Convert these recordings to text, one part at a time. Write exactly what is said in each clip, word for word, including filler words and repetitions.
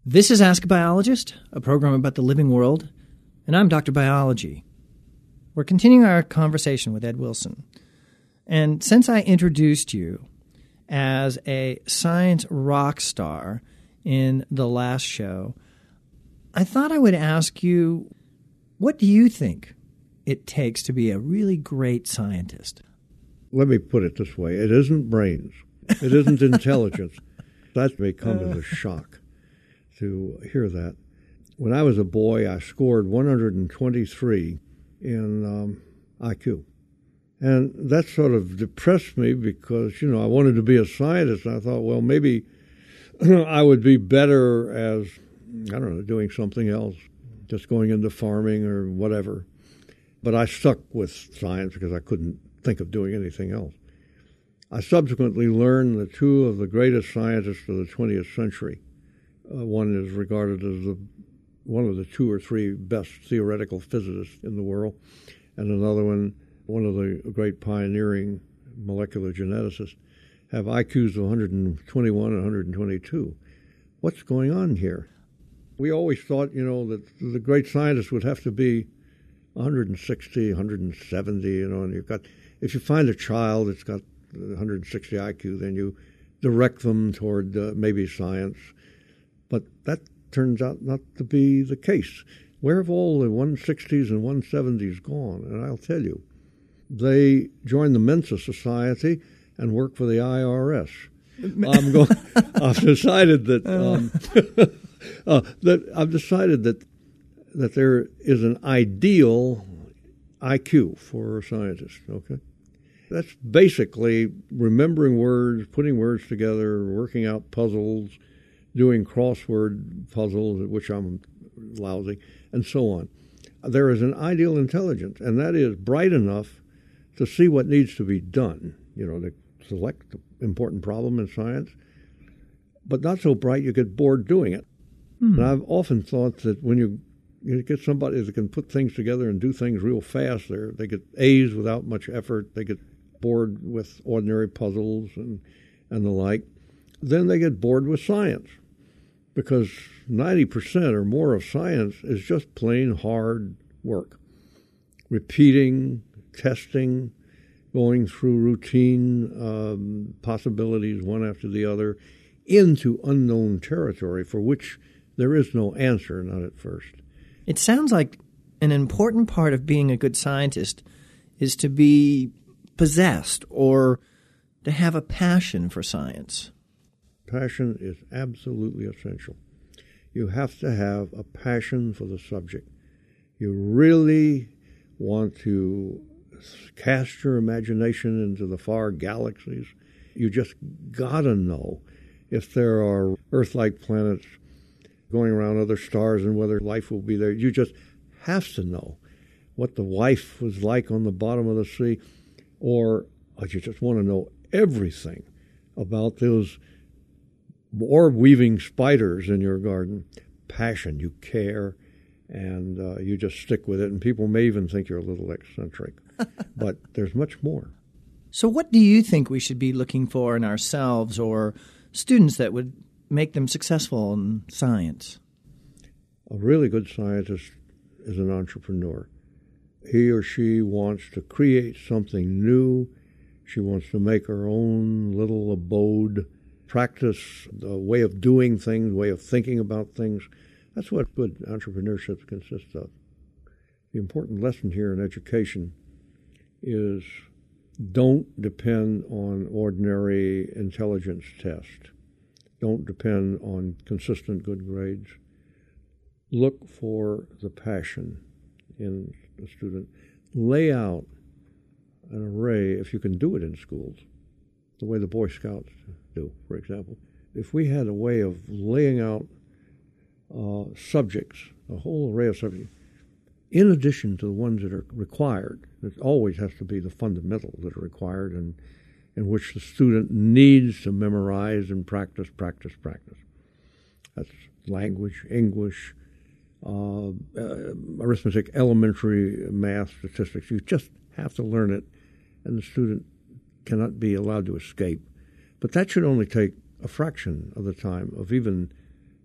This is Ask a Biologist, a program about the living world, and I'm Doctor Biology. We're continuing our conversation with Ed Wilson. And since I introduced you as a science rock star in the last show, I thought I would ask you, what do you think it takes to be a really great scientist? Let me put it this way. It isn't brains. It isn't intelligence. That may come as a shock to hear that. When I was a boy, I scored one hundred twenty-three in um, I Q. And that sort of depressed me because, you know, I wanted to be a scientist. And I thought, well, maybe I would be better as, I don't know, doing something else, just going into farming or whatever. But I stuck with science because I couldn't think of doing anything else. I subsequently learned that two of the greatest scientists of the twentieth century, uh, one is regarded as the one of the two or three best theoretical physicists in the world, and another one, one of the great pioneering molecular geneticists, have I Qs of one hundred twenty-one and one hundred twenty-two. What's going on here? We always thought, you know, that the great scientist would have to be one hundred sixty, one hundred seventy, you know, and you've got, if you find a child that's got one hundred sixty I Q, then you direct them toward uh, maybe science. But that turns out not to be the case. Where have all the one sixties and one seventies gone? And I'll tell you, they joined the Mensa Society and work for the I R S. I'm going, I've decided that um, uh, that I've decided that that there is an ideal I Q for a scientist. Okay. That's basically remembering words, putting words together, working out puzzles, doing crossword puzzles, at which I'm lousy, and so on. There is an ideal intelligence, and that is bright enough to see what needs to be done, you know, to select the important problem in science, but not so bright you get bored doing it. Hmm. And I've often thought that when you, you get somebody that can put things together and do things real fast, they they get A's without much effort, they get bored with ordinary puzzles and, and the like, then they get bored with science because ninety percent or more of science is just plain hard work. Repeating, testing, going through routine um, possibilities one after the other into unknown territory for which there is no answer, not at first. It sounds like an important part of being a good scientist is to be possessed or to have a passion for science. Passion is absolutely essential. You have to have a passion for the subject. You really want to cast your imagination into the far galaxies. You just gotta know if there are Earth-like planets going around other stars and whether life will be there. You just have to know what the life was like on the bottom of the sea. Or you just want to know everything about those orb-weaving spiders in your garden. Passion, you care, and uh, you just stick with it. And people may even think you're a little eccentric, but there's much more. So what do you think we should be looking for in ourselves or students that would make them successful in science? A really good scientist is an entrepreneur. He or she wants to create something new. She wants to make her own little abode, practice the way of doing things, way of thinking about things. That's what good entrepreneurship consists of. The important lesson here in education is don't depend on ordinary intelligence tests. Don't depend on consistent good grades. Look for the passion in the student. Lay out an array, if you can do it in schools, the way the Boy Scouts do, for example. If we had a way of laying out uh, subjects, a whole array of subjects, in addition to the ones that are required, it always has to be the fundamentals that are required and in which the student needs to memorize and practice, practice, practice. That's language, English, uh, uh, arithmetic, elementary math, statistics. You just have to learn it, and the student cannot be allowed to escape. But that should only take a fraction of the time of even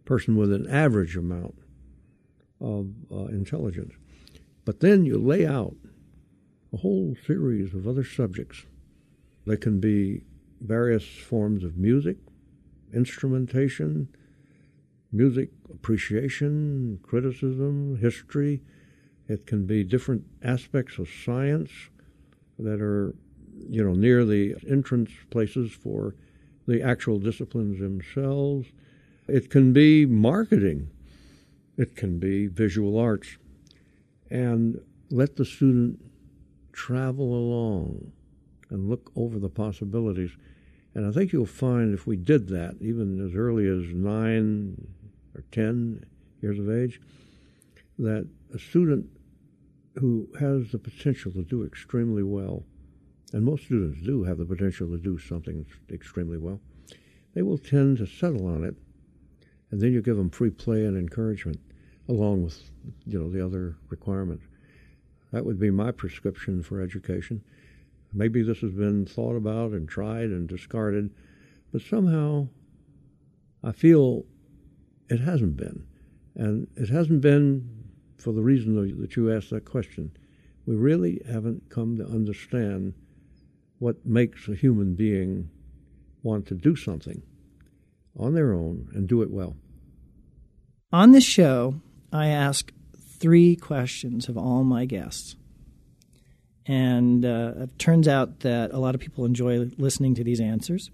person with an average amount of uh, intelligence. But then you lay out a whole series of other subjects. They can be various forms of music, instrumentation, music appreciation, criticism, history. It can be different aspects of science that are, you know, near the entrance places for the actual disciplines themselves. It can be marketing. It can be visual arts. And let the student travel along and look over the possibilities. And I think you'll find if we did that, even as early as nine or ten years of age, that a student who has the potential to do extremely well, and most students do have the potential to do something extremely well, they will tend to settle on it, and then you give them free play and encouragement, along with, you know, the other requirements. That would be my prescription for education. Maybe this has been thought about and tried and discarded, but somehow I feel it hasn't been. And it hasn't been for the reason that you asked that question. We really haven't come to understand what makes a human being want to do something on their own and do it well. On this show, I ask three questions of all my guests. And uh, it turns out that a lot of people enjoy listening to these answers.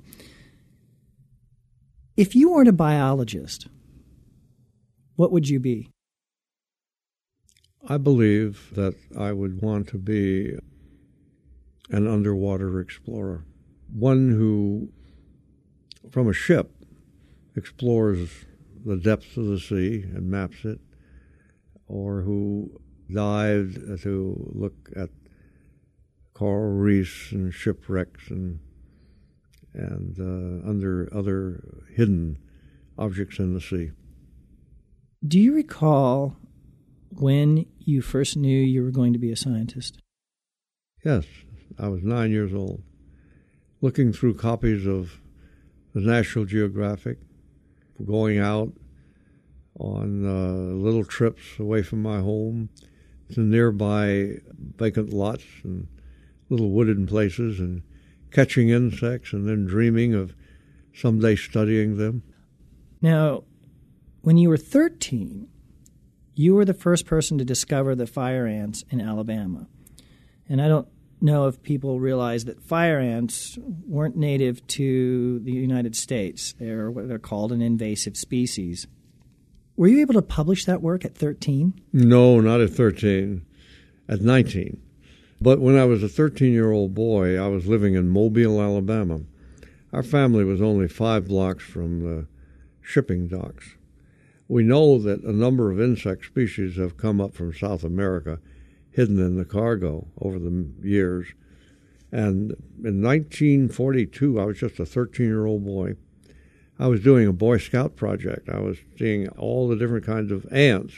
If you weren't a biologist, what would you be? I believe that I would want to be an underwater explorer, one who, from a ship, explores the depths of the sea and maps it, or who dived to look at coral reefs and shipwrecks and and uh, under other hidden objects in the sea. Do you recall when you first knew you were going to be a scientist? Yes, I was nine years old, looking through copies of the National Geographic, going out on uh, little trips away from my home to nearby vacant lots and little wooded places and catching insects and then dreaming of someday studying them. Now, when you were thirteen, you were the first person to discover the fire ants in Alabama. And I don't know if people realize that fire ants weren't native to the United States. They're what they're called an invasive species. Were you able to publish that work at thirteen? No, not at thirteen. At nineteen. But when I was a thirteen-year-old boy, I was living in Mobile, Alabama. Our family was only five blocks from the shipping docks. We know that a number of insect species have come up from South America, hidden in the cargo over the years. And in nineteen forty-two, I was just a thirteen-year-old boy. I was doing a Boy Scout project. I was seeing all the different kinds of ants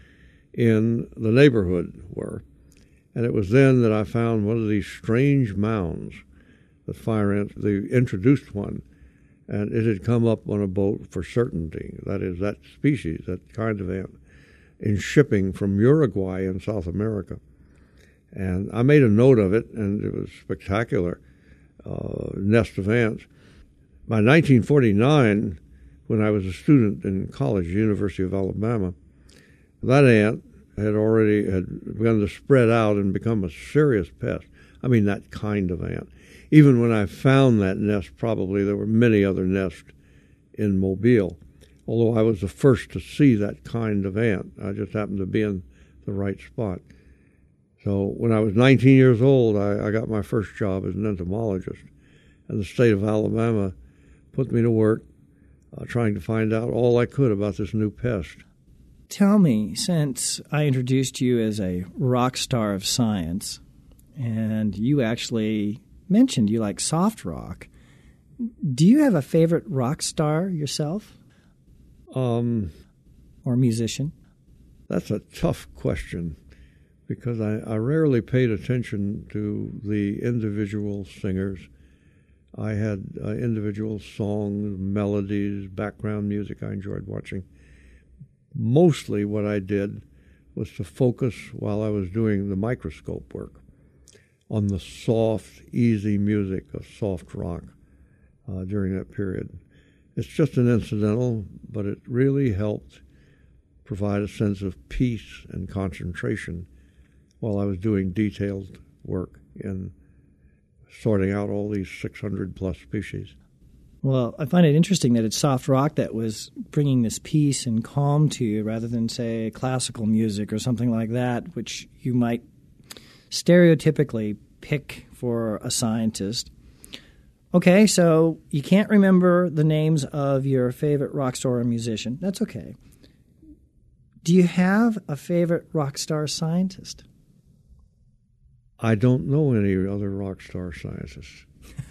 in the neighborhood were. And it was then that I found one of these strange mounds, the fire ants. They introduced one, and it had come up on a boat for certainty. That is, that species, that kind of ant, in shipping from Uruguay in South America. And I made a note of it, and it was spectacular, uh, nest of ants. By nineteen forty-nine, when I was a student in college, University of Alabama, that ant had already had begun to spread out and become a serious pest. I mean, that kind of ant. Even when I found that nest, probably there were many other nests in Mobile, although I was the first to see that kind of ant. I just happened to be in the right spot. So when I was nineteen years old, I, I got my first job as an entomologist, and the state of Alabama put me to work uh, trying to find out all I could about this new pest. Tell me, since I introduced you as a rock star of science, and you actually mentioned you like soft rock, do you have a favorite rock star yourself? Um, or musician? That's a tough question, because I, I rarely paid attention to the individual singers. I had uh, individual songs, melodies, background music I enjoyed watching. Mostly what I did was to focus while I was doing the microscope work on the soft, easy music of soft rock uh, during that period. It's just an incidental, but it really helped provide a sense of peace and concentration while I was doing detailed work in sorting out all these six hundred plus species. Well, I find it interesting that it's soft rock that was bringing this peace and calm to you rather than, say, classical music or something like that, which you might stereotypically pick for a scientist. Okay, so you can't remember the names of your favorite rock star or musician. That's okay. Do you have a favorite rock star scientist? I don't know any other rock star scientists.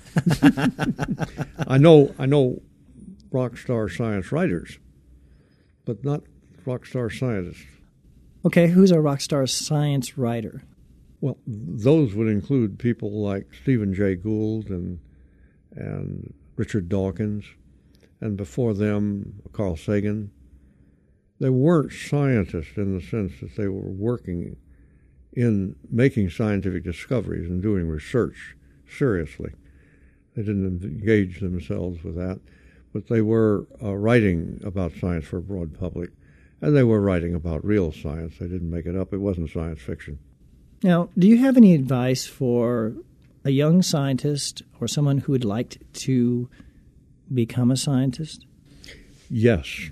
I know I know rock star science writers, but not rock star scientists. Okay, who's a rock star science writer? Well, those would include people like Stephen Jay Gould and and Richard Dawkins, and before them, Carl Sagan. They weren't scientists in the sense that they were working in making scientific discoveries and doing research seriously. They didn't engage themselves with that, but they were uh, writing about science for a broad public, and they were writing about real science. They didn't make it up. It wasn't science fiction. Now, do you have any advice for a young scientist or someone who would like to become a scientist? Yes.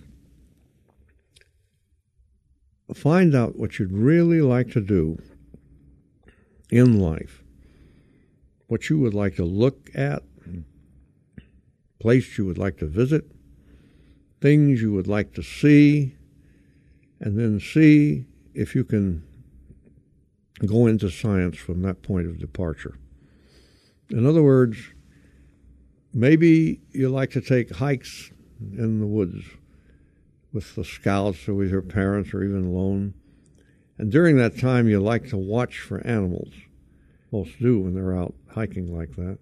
Find out what you'd really like to do in life, what you would like to look at, place you would like to visit, things you would like to see, and then see if you can go into science from that point of departure. In other words, maybe you like to take hikes in the woods with the scouts or with your parents or even alone. And during that time, you like to watch for animals. Most do when they're out hiking like that.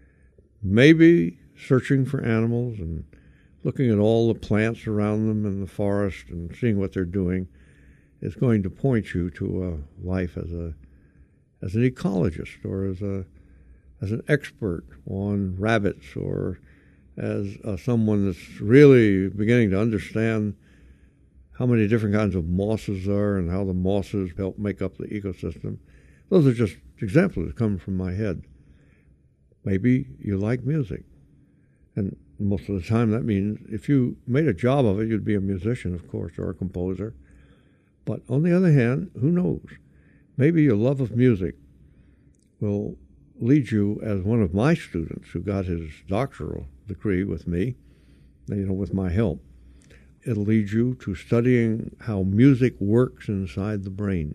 Maybe searching for animals and looking at all the plants around them in the forest and seeing what they're doing is going to point you to a life as a as an ecologist or as a as an expert on rabbits or as uh, someone that's really beginning to understand how many different kinds of mosses are and how the mosses help make up the ecosystem. Those are just examples that come from my head. Maybe you like music. And most of the time that means if you made a job of it, you'd be a musician, of course, or a composer. But on the other hand, who knows? Maybe your love of music will lead you, as one of my students who got his doctoral degree with me, you know, with my help. It'll lead you to studying how music works inside the brain.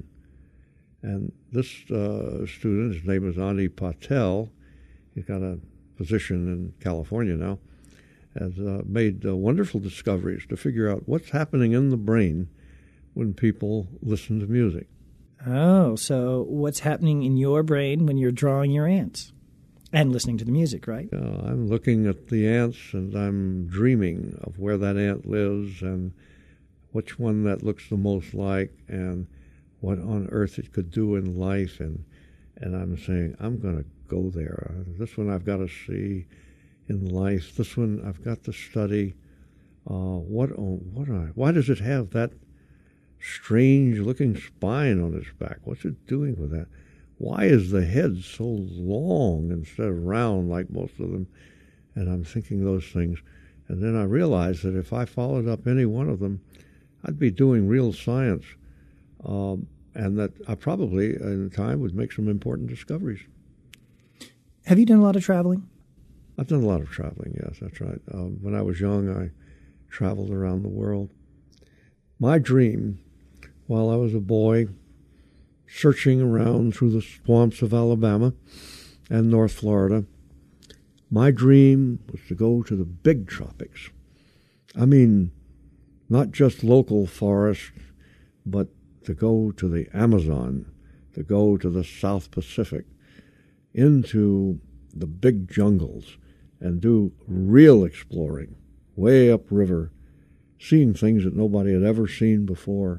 And this uh, student, his name is Ani Patel, he's got a position in California now, has uh, made uh, wonderful discoveries to figure out what's happening in the brain when people listen to music. Oh, so what's happening in your brain when you're drawing your ants and listening to the music, right? Uh, I'm looking at the ants and I'm dreaming of where that ant lives and which one that looks the most like and what on earth it could do in life. And, and I'm saying, I'm going to go there. Uh, this one I've got to see in life. This one I've got to study. Uh, what, oh, what I, why does it have that strange-looking spine on its back? What's it doing with that? Why is the head so long instead of round like most of them? And I'm thinking those things. And then I realized that if I followed up any one of them, I'd be doing real science. Um, and that I probably, in time, would make some important discoveries. Have you done a lot of traveling? I've done a lot of traveling, yes, that's right. Uh, when I was young, I traveled around the world. My dream, while I was a boy, searching around through the swamps of Alabama and North Florida, my dream was to go to the big tropics. I mean, not just local forests, but to go to the Amazon, to go to the South Pacific, into the big jungles, and do real exploring, way upriver, seeing things that nobody had ever seen before.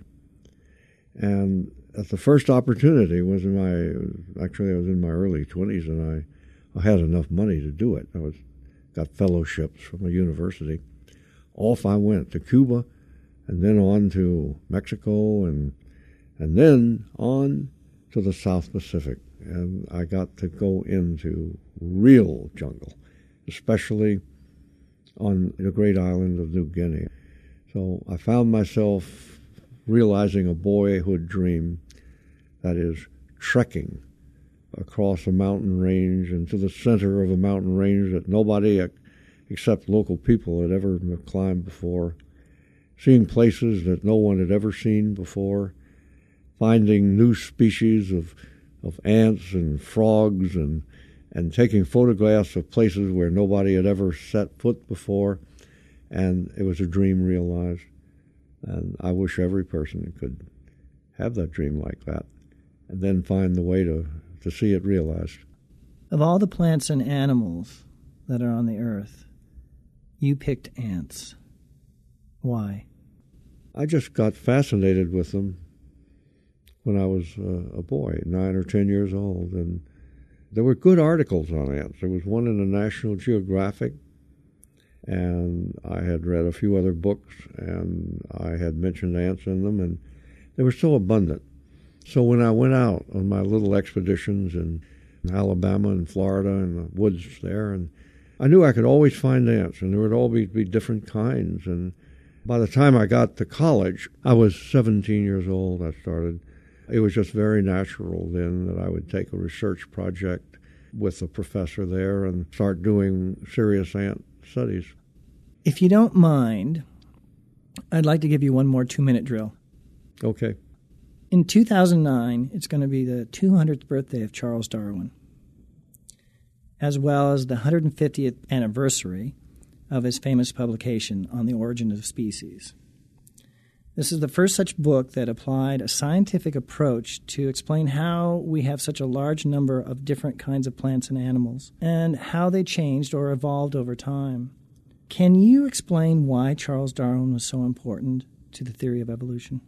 And at the first opportunity was in my, actually I was in my early twenties, and I, I had enough money to do it. I was got fellowships from a university. Off I went to Cuba, and then on to Mexico, and and then on to the South Pacific. And I got to go into real jungle, especially on the great island of New Guinea. So I found myself realizing a boyhood dream, that is, trekking across a mountain range and to the center of a mountain range that nobody except local people had ever climbed before, seeing places that no one had ever seen before, finding new species of of ants and frogs, and and taking photographs of places where nobody had ever set foot before. And it was a dream realized. And I wish every person could have that dream like that, and then find the way to, to see it realized. Of all the plants and animals that are on the earth, you picked ants. Why? I just got fascinated with them when I was uh, a boy, nine or ten years old. And there were good articles on ants. There was one in the National Geographic, and I had read a few other books, and I had mentioned ants in them, and they were so abundant. So when I went out on my little expeditions in Alabama and Florida and the woods there, and I knew I could always find ants, and there would always be different kinds. And by the time I got to college, I was seventeen years old. I started. It was just very natural then that I would take a research project with a professor there and start doing serious ant studies. If you don't mind, I'd like to give you one more two-minute drill. Okay. In two thousand nine, it's going to be the two hundredth birthday of Charles Darwin, as well as the one hundred fiftieth anniversary of his famous publication on the origin of species. This is the first such book that applied a scientific approach to explain how we have such a large number of different kinds of plants and animals and how they changed or evolved over time. Can you explain why Charles Darwin was so important to the theory of evolution?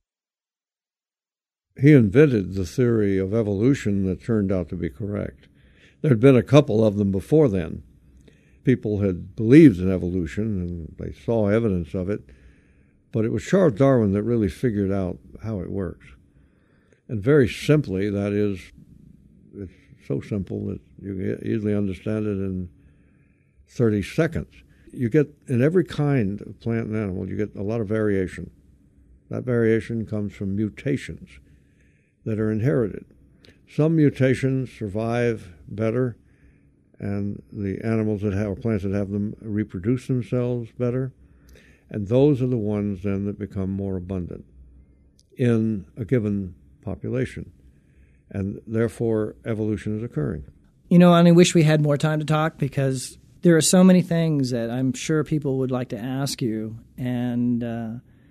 He invented the theory of evolution that turned out to be correct. There had been a couple of them before then. People had believed in evolution, and they saw evidence of it, but it was Charles Darwin that really figured out how it works. And very simply, that is, it's so simple that you can easily understand it in thirty seconds. You get, in every kind of plant and animal, you get a lot of variation. That variation comes from mutations that are inherited. Some mutations survive better, and the animals that have, or plants that have them, reproduce themselves better. And those are the ones then that become more abundant in a given population. And therefore, evolution is occurring. You know, I only wish we had more time to talk, because there are so many things that I'm sure people would like to ask you. And uh,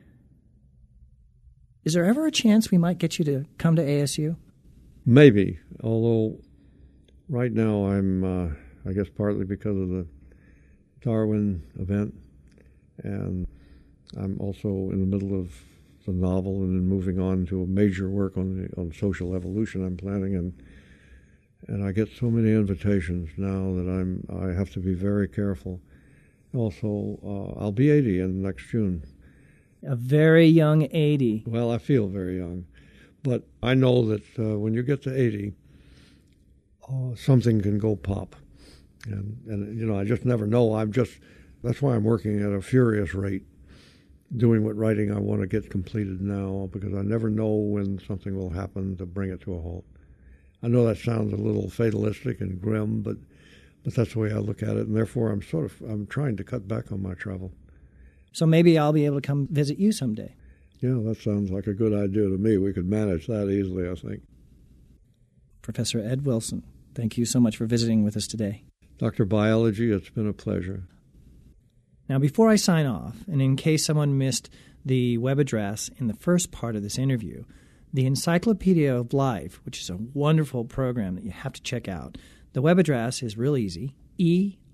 is there ever a chance we might get you to come to A S U? Maybe, although right now I'm, uh, I guess partly because of the Darwin event, and I'm also in the middle of the novel and then moving on to a major work on the, on social evolution I'm planning, and and I get so many invitations now that I'm I have to be very careful. Also, uh, I'll be eighty in next June. A very young eighty. Well, I feel very young, but I know that uh, when you get to eighty, uh, something can go pop, and and you know I just never know. I'm just That's why I'm working at a furious rate, doing what writing I want to get completed now, because I never know when something will happen to bring it to a halt. I know that sounds a little fatalistic and grim, but but that's the way I look at it, and therefore I'm sort of I'm trying to cut back on my travel. So maybe I'll be able to come visit you someday. Yeah, that sounds like a good idea to me. We could manage that easily, I think. Professor Ed Wilson, thank you so much for visiting with us today. Doctor Biology, it's been a pleasure. Now, before I sign off, and in case someone missed the web address in the first part of this interview, the Encyclopedia of Life, which is a wonderful program that you have to check out, the web address is real easy, E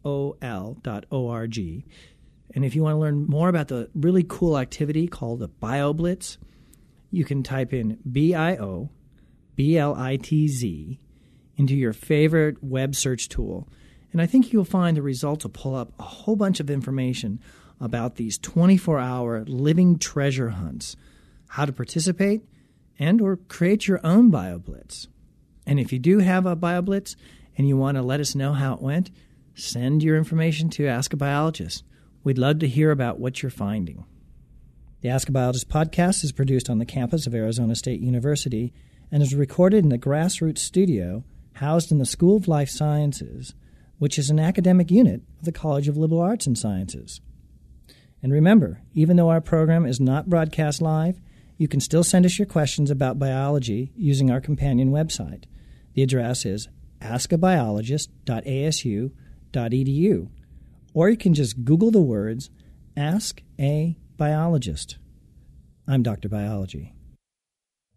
O L dot org. And if you want to learn more about the really cool activity called the BioBlitz, you can type in B I O B L I T Z into your favorite web search tool. And I think you'll find the results will pull up a whole bunch of information about these twenty-four hour living treasure hunts, how to participate, and or create your own BioBlitz. And if you do have a BioBlitz and you want to let us know how it went, send your information to Ask a Biologist. We'd love to hear about what you're finding. The Ask a Biologist podcast is produced on the campus of Arizona State University and is recorded in the Grassroots Studio housed in the School of Life Sciences, which is an academic unit of the College of Liberal Arts and Sciences. And remember, even though our program is not broadcast live, you can still send us your questions about biology using our companion website. The address is ask a biologist dot A S U dot E D U, or you can just Google the words Ask a Biologist. I'm Doctor Biology.